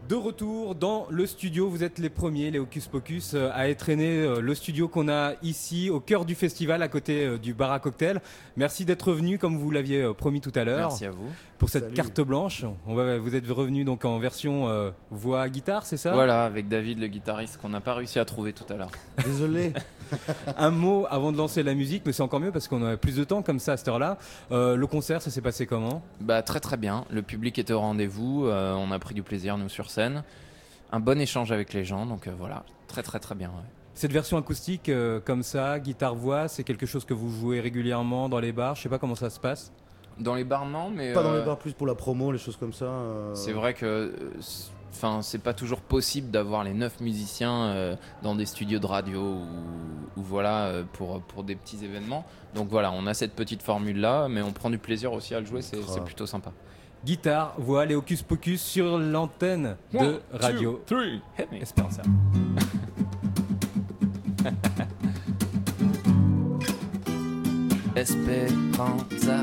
De retour dans le studio, vous êtes les premiers, les Hocus Pocus, à étraîner le studio qu'on a ici, au cœur du festival, à côté du bar à cocktail. Merci d'être venus, comme vous l'aviez promis tout à l'heure. Merci à vous. Pour cette carte blanche. Vous êtes revenus donc en version voix-guitare, c'est ça ? Voilà, avec David, le guitariste, qu'on n'a pas réussi à trouver tout à l'heure. Désolé. Un mot avant de lancer la musique, mais c'est encore mieux parce qu'on a plus de temps comme ça à cette heure-là. Le concert, ça s'est passé comment ? Très très bien. Le public était au rendez-vous. On a pris du plaisir, nous, sur scène. Un bon échange avec les gens, donc voilà, très très très bien. Ouais. Cette version acoustique comme ça, guitare-voix, c'est quelque chose que vous jouez régulièrement dans les bars ? Je sais pas comment ça se passe. Dans les bars, non, mais... Pas dans les bars, plus pour la promo, les choses comme ça. C'est vrai que... c'est pas toujours possible d'avoir les 9 musiciens dans des studios de radio ou voilà, pour des petits événements. Donc voilà, on a cette petite formule-là, mais on prend du plaisir aussi à le jouer, c'est plutôt sympa. Guitare, voix, les Hocus Pocus sur l'antenne de Radio 1, 2, 3, Esperanza. Esperanza.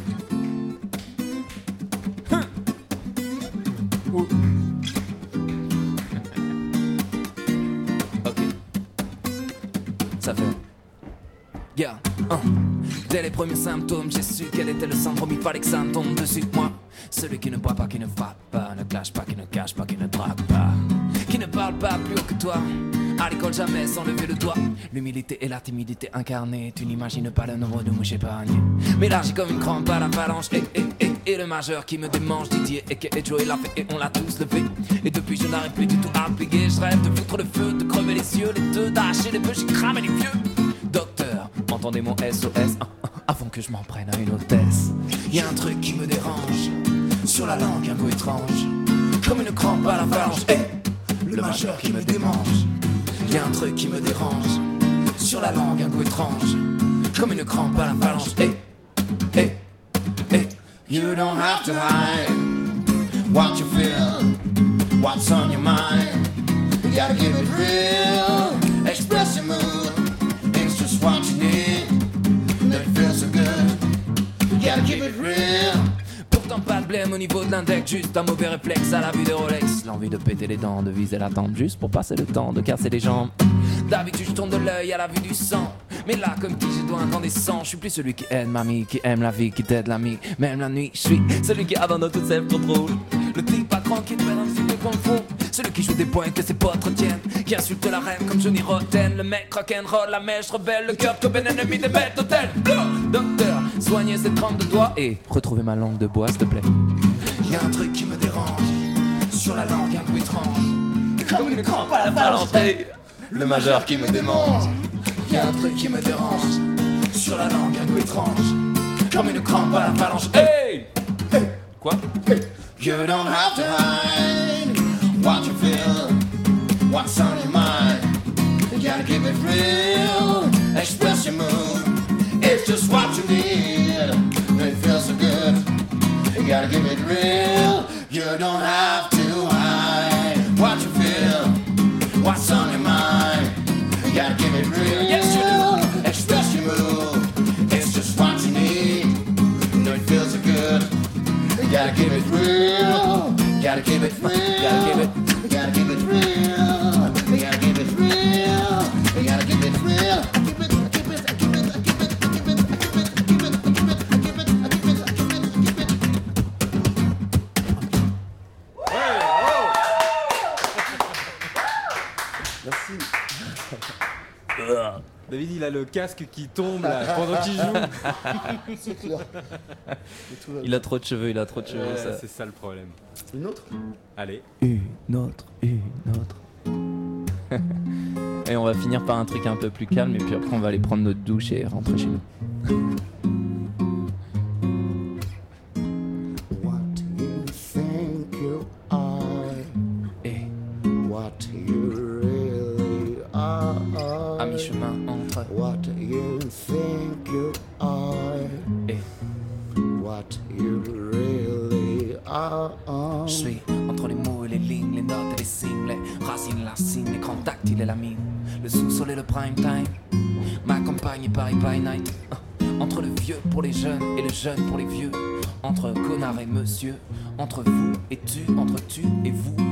Ok. Ça fait. Yeah. Dès les premiers symptômes, j'ai su quel était le syndrome. Il fallait que ça me tombe dessus. Moi, celui qui ne boit pas, qui ne frappe pas, ne clash pas, qui ne cache pas, qui ne drague pas, qui ne parle pas plus haut que toi. À l'école jamais sans lever le doigt. L'humilité et la timidité incarnées. Tu n'imagines pas le nombre de mouches épargnées. Mais là j'ai comme une crampe à la phalange. Et le majeur qui me démange. Didier et Joey l'a fait et on l'a tous levé. Et depuis je n'arrive plus du tout à péguer. Je rêve de foutre le feu, de crever les yeux. Les deux, d'arracher les bœufs, j'ai cramé les vieux. Docteur, entendez mon SOS avant que je m'en prenne à une hôtesse. Y'a un truc qui me dérange. Sur la langue un goût étrange. Comme une crampe à la phalange. Le majeur qui me démange. Y'a un truc qui me dérange. Sur la langue un goût étrange. Comme une crampe à la phalange. You don't have to hide what you feel, what's on your mind. You gotta keep it real. Express your mood. It's just what you need. That feels so good. You gotta keep it real. Pourtant pas de blême au niveau de l'index. Juste un mauvais réflexe à la vue des Rolex. L'envie de péter les dents, de viser la tente. Juste pour passer le temps, de casser les jambes. D'habitude je tourne de l'œil à la vue du sang. Mais là comme qui j'ai doigt incandescent. Je suis plus celui qui aide mamie, qui aime la vie, qui t'aide l'ami. Même la nuit, je suis celui qui abandonne toute self-control. Le type patron qui te met un petit peu comme faux. Celui qui joue des points que ses potes retiennent. Qui insulte la reine comme Johnny Rotten. Le mec rock'n'roll, la mèche rebelle. Le cœur comme un ennemi des bêtes d'hôtel. Docteur, soignez cette trempe de doigts. Et retrouvez ma langue de bois s'il te plaît. Y'a un truc qui me dérange. Sur la langue un goût étrange. Comme une crampe à la phalange. Le majeur qui me démange. Y'a un truc qui me dérange. Sur la langue un goût étrange. Comme une crampe à la phalange. Quoi? You don't have to hide what you feel, what's on your mind. You gotta keep it real. Express your mood. It's just what you need. It feels so good. You gotta keep it real. You don't have to hide what you feel, what's on your mind. You gotta keep it real. Yes, you do. Express your mood. It's just what you need. It feels so good. You gotta keep it real. You gotta keep it real. You gotta keep it. You gotta keep it real. You gotta keep it real. You gotta keep it real. Keep it. Keep it. Keep it. Keep it. Keep it. Keep it. Keep it. Keep it. Keep it. Keep it. Keep it. Merci. David, il a le casque qui tombe là, pendant qu'il joue. C'est clair. Il a trop de cheveux, ça. C'est ça le problème. Une autre? Allez. Une autre. Et on va finir par un truc un peu plus calme, et puis après on va aller prendre notre douche et rentrer chez nous. What you think you are, what you really are. À mi-chemin entre What you think you are, what you really are. Je suis entre les mots et les lignes, les notes et les signes, les racines, la signe, l'écran tactile et la mine, le sous-sol et le prime time, ma campagne et Paris by night. Entre le vieux pour les jeunes et le jeune pour les vieux, entre connard et monsieur, entre vous et tu, entre tu et vous. Le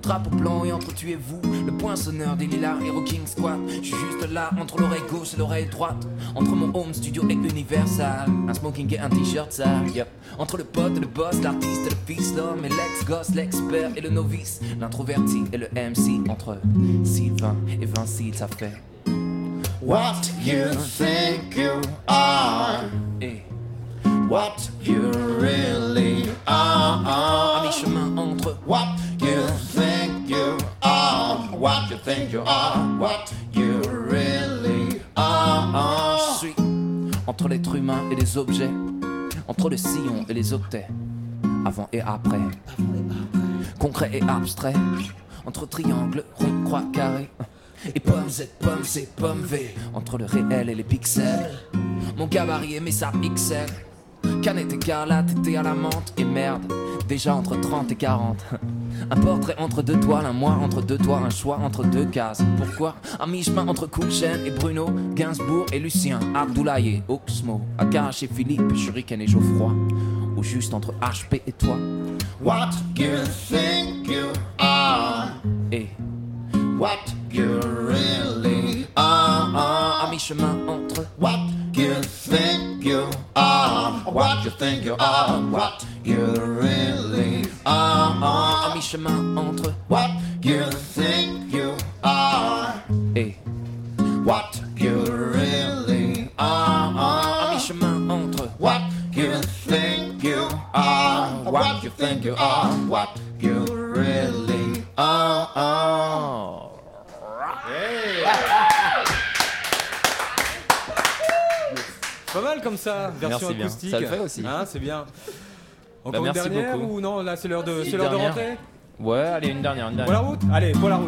drapeau blanc et entre tu et vous, le poinçonneur des lilas et Rocking Squad. Je suis juste là entre l'oreille gauche et l'oreille droite, entre mon home studio et Universal, un smoking et un t-shirt sale, yep. Entre le pote et le boss, l'artiste et le fils, l'homme et l'ex-gosse, l'expert et le novice, l'introverti et le MC, entre Sylvain et Vinci, ça fait What you think you are, et what you really are. à mi-chemin entre What you think you are, what you think you are, what you really are. je suis entre l'être humain et les objets, entre le sillon et les octets, avant et après, concret et abstrait, entre triangle, rond, croix, carré, et pomme Z, pomme C, pomme V, entre le réel et les pixels, mon gabarit et mes sapes XL, canette écarlate, été à la menthe, et merde, déjà entre 30 et 40. Un portrait entre deux toiles, un moi entre deux toits, un choix entre deux cases. Pourquoi? À mi-chemin entre Cool Chain et Bruno, Gainsbourg et Lucien, Abdoulaye et Oxmo, Akash et Philippe, Shuriken et Geoffroy, ou juste entre HP et toi. What you think you are, Et what you really are. à mi-chemin entre What you think you are, what you think you are, what you really à are. mi-chemin entre What you think you are, et what you really à are. mi-chemin entre What you think you are, what you think you are, what you really are. Pas mal comme ça, version Merci bien. acoustique. Ça le fait aussi. Hein, c'est bien. Encore une merci dernière beaucoup. ou non? Là, c'est l'heure de dernière. rentrer. Ouais, allez, une dernière. Pour la route? Allez, pour la route.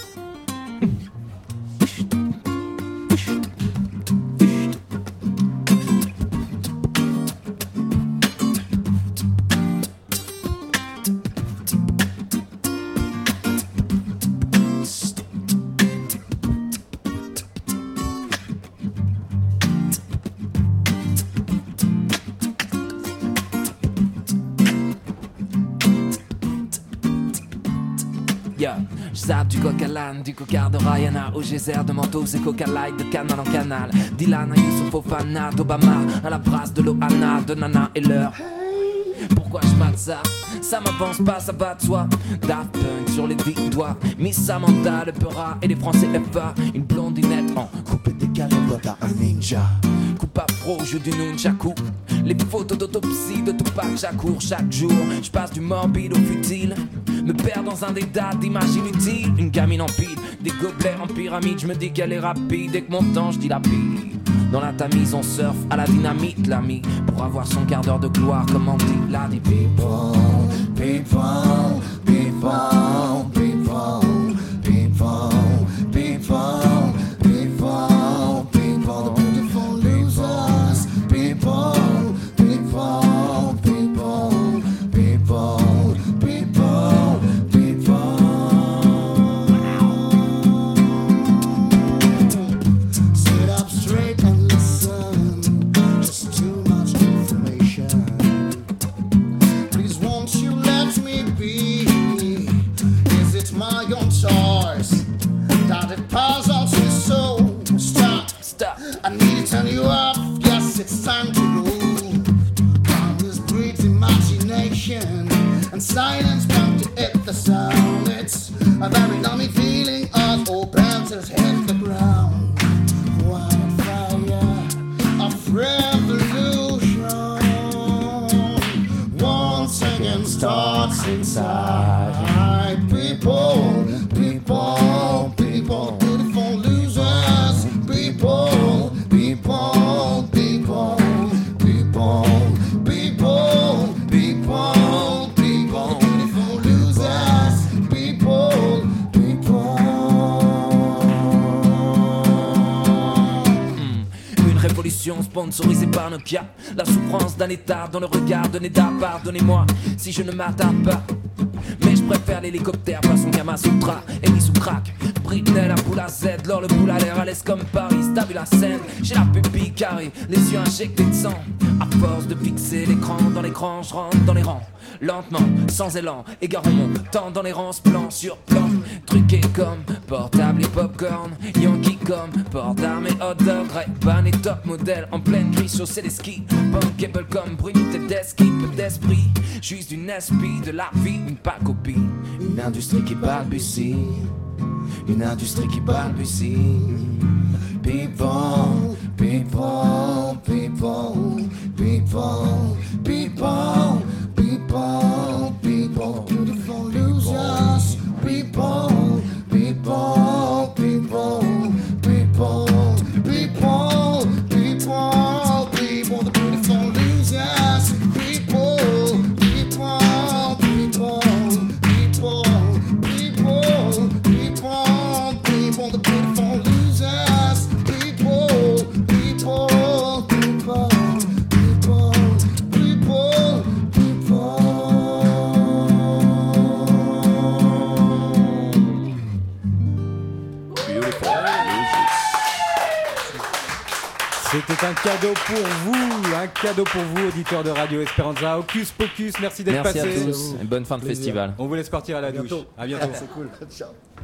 Yeah. Je zappe du coq à l'âne, du cocard de Rihanna au geyser de Mentos et Coca Light de canal en canal. Dylan à Youssouf Fofana, d'Obama à la brasse de Loana, de Nana et leur. Pourquoi je mate ça? Ça m'avance pas, ça va de soi. Daft Punk sur les 10 doigts, Miss Samantha, le Peura et les Français FA. Une blondinette en coupe décalée, voilà un ninja. Coupe afro, jeu du nunchaku. Les photos d'autopsie de Tupac Shakur chaque jour. Je passe du morbide au futile, me perds dans un dédale d'images inutiles. Une gamine en pile, des gobelets en pyramide. Je me dis qu'elle est rapide, dès que mon temps je dis la pile. Dans la Tamise on surfe à la dynamite l'ami, pour avoir son quart d'heure de gloire comme on dit la dit. People, people, people, people, people, people, people, people, the beautiful losers. People, people, people, people, people, people. Sit up straight and listen. Just too much information. Please won't you let me be? Is it my own choice that it piles out me so? Stop, I need to turn you off. Yes, it's time to move. This breeds imagination, and silence bound to hit the sound. It's a very nummy feeling of all panthers hit the ground. Wildfire of revolution once again starts inside. People, people, people, beautiful losers. People, people, people, people, people, people, people, beautiful losers. People, people. Une révolution sponsorisée par Nokia. La souffrance d'un état dans le regard de Neda. Pardonnez-moi si je ne m'attarde pas, mais je préfère l'hélicoptère façon Kama Sutra et mis sous crack. Britney, la boule à Z, l'or, le boule à l'air, à l'aise comme Paris. T'as vu la scène, j'ai la pupille qui arrive, les yeux injectés de sang. À force de fixer l'écran dans l'écran, je rentre dans les rangs. Lentement, sans élan, égarons mon temps dans les rangs, plan sur plan. Truqué comme portable et popcorn, Yankee comme port d'armes et hot dog. Ray-Ban et top modèle en pleine nuit, chaussée des skis. Bankable comme brunité d'esquisse, peu d'esprit. Juste une esprit de la vie, une pas copie. Une industrie qui balbutie, une industrie qui balbutie. People, people, people, people, people, people, people, beautiful losers. People, people, people, people, people, people, people, the beautiful losers. People, people, people, people, people, people, people, the beautiful losers. People, people, people, people, people, people. C'était un cadeau pour vous, auditeurs de Radio Esperanza. Hocus Pocus, merci d'être passé. Merci à tous, et bonne fin de festival. On vous laisse partir à la douche. À bientôt. C'est cool. Ciao.